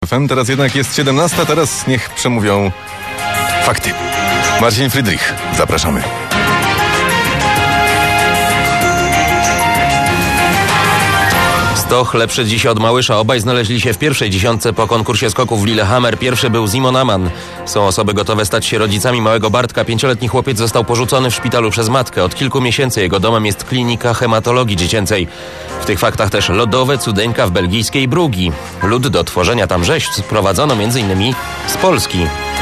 FM. Teraz jednak jest 17, teraz niech przemówią fakty. Marcin Friedrich, zapraszamy. Stoch lepszy dziś od Małysza. Obaj znaleźli się w pierwszej dziesiątce po konkursie skoków w Lillehammer. Pierwszy był Simon Amann. Są osoby gotowe stać się rodzicami małego Bartka. 5-letni chłopiec został porzucony w szpitalu przez matkę. Od kilku miesięcy jego domem jest klinika hematologii dziecięcej. W tych faktach też lodowe cudeńka w belgijskiej Brugii. Lód do tworzenia tam rzeźb sprowadzono m.in. z Polski.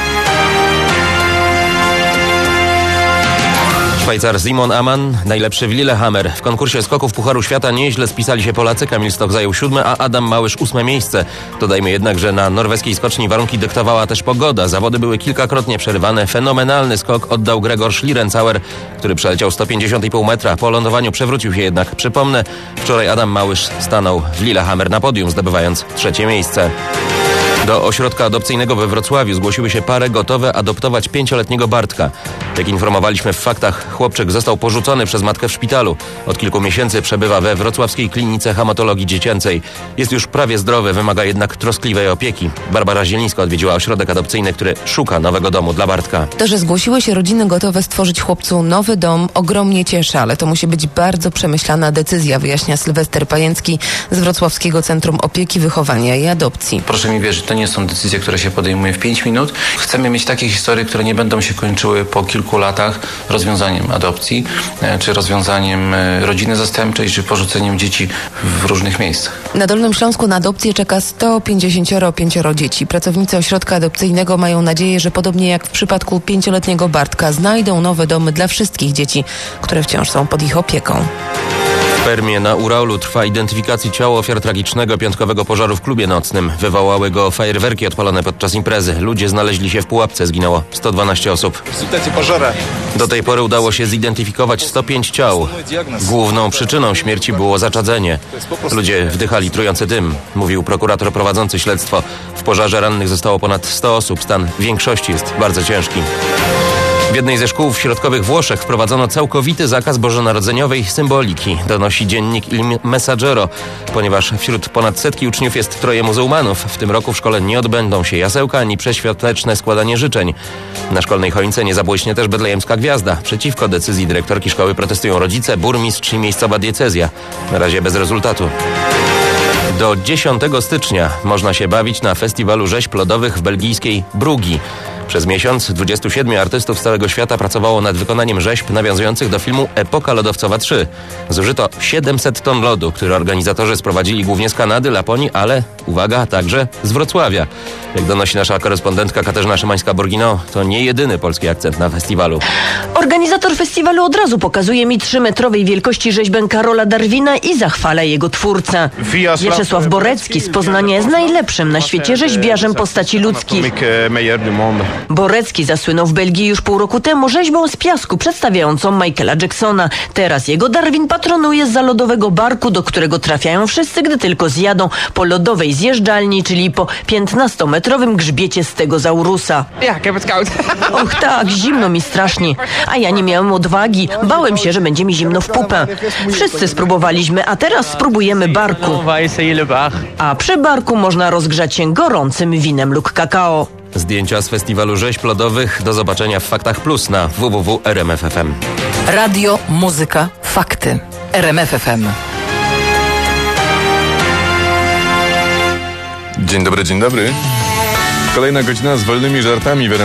Szwajcar Simon Amann, najlepszy w Lillehammer. W konkursie skoków Pucharu Świata nieźle spisali się Polacy. Kamil Stoch zajął 7, a Adam Małysz 8 miejsce. Dodajmy jednak, że na norweskiej skoczni warunki dyktowała też pogoda. Zawody były kilkakrotnie przerywane. Fenomenalny skok oddał Gregor Schlierenzauer, który przeleciał 150,5 metra. Po lądowaniu przewrócił się jednak. Przypomnę, wczoraj Adam Małysz stanął w Lillehammer na podium, zdobywając 3 miejsce. Do ośrodka adopcyjnego we Wrocławiu zgłosiły się pary gotowe adoptować 5-letniego Bartka. Jak informowaliśmy w faktach, chłopczyk został porzucony przez matkę w szpitalu. Od kilku miesięcy przebywa we wrocławskiej klinice hematologii dziecięcej. Jest już prawie zdrowy, wymaga jednak troskliwej opieki. Barbara Zielińska odwiedziła ośrodek adopcyjny, który szuka nowego domu dla Bartka. To, że zgłosiły się rodziny gotowe stworzyć chłopcu nowy dom, ogromnie cieszy, ale to musi być bardzo przemyślana decyzja, wyjaśnia Sylwester Pajęcki z Wrocławskiego Centrum Opieki, Wychowania i Adopcji. Proszę mi wierzyć, to nie są decyzje, które się podejmuje w 5 minut. Chcemy mieć takie historie, które nie będą się kończyły po kilku latach rozwiązaniem adopcji, czy rozwiązaniem rodziny zastępczej, czy porzuceniem dzieci w różnych miejscach. Na Dolnym Śląsku na adopcję czeka 155 dzieci. Pracownicy ośrodka adopcyjnego mają nadzieję, że podobnie jak w przypadku 5-letniego Bartka znajdą nowe domy dla wszystkich dzieci, które wciąż są pod ich opieką. W Permie na Uraulu trwa identyfikacja ciała ofiar tragicznego piątkowego pożaru w klubie nocnym. Wywołały go fajerwerki odpalone podczas imprezy. Ludzie znaleźli się w pułapce, zginęło 112 osób. Do tej pory udało się zidentyfikować 105 ciał. Główną przyczyną śmierci było zaczadzenie. Ludzie wdychali trujący dym, mówił prokurator prowadzący śledztwo. W pożarze rannych zostało ponad 100 osób. Stan większości jest bardzo ciężki. W jednej ze szkół w środkowych Włoszech wprowadzono całkowity zakaz bożonarodzeniowej symboliki, donosi dziennik Il Messaggero, ponieważ wśród ponad 100 uczniów jest 3 muzułmanów. W tym roku w szkole nie odbędą się jasełka ani przeświąteczne składanie życzeń. Na szkolnej choince nie zabłyśnie też betlejemska gwiazda. Przeciwko decyzji dyrektorki szkoły protestują rodzice, burmistrz i miejscowa diecezja. Na razie bez rezultatu. Do 10 stycznia można się bawić na festiwalu rzeźb lodowych w belgijskiej Brugii. Przez miesiąc 27 artystów z całego świata pracowało nad wykonaniem rzeźb nawiązujących do filmu Epoka Lodowcowa 3. Zużyto 700 ton lodu, który organizatorzy sprowadzili głównie z Kanady, Laponii, ale, uwaga, także z Wrocławia. Jak donosi nasza korespondentka Katarzyna Szymańska-Borgino, to nie jedyny polski akcent na festiwalu. Organizator festiwalu od razu pokazuje mi 3-metrowej wielkości rzeźbę Karola Darwina i zachwala jego twórcę. Wieczesław Borecki z Poznania jest najlepszym na świecie rzeźbiarzem postaci ludzkich. Borecki zasłynął w Belgii już pół roku temu rzeźbą z piasku przedstawiającą Michaela Jacksona. Teraz jego Darwin patronuje zza lodowego barku, do którego trafiają wszyscy, gdy tylko zjadą po lodowej zjeżdżalni, czyli po 15-metrowym grzbiecie stegozaurusa. Ja, ik heb het koud. Och tak, zimno mi strasznie. A ja nie miałem odwagi. Bałem się, że będzie mi zimno w pupę. Wszyscy spróbowaliśmy, a teraz spróbujemy barku. A przy barku można rozgrzać się gorącym winem lub kakao. Zdjęcia z festiwalu rzeźb lodowych do zobaczenia w Faktach Plus na www.rmf.fm. Radio, muzyka, fakty. RMF FM. Dzień dobry, dzień dobry. Kolejna godzina z wolnymi żartami w RMF.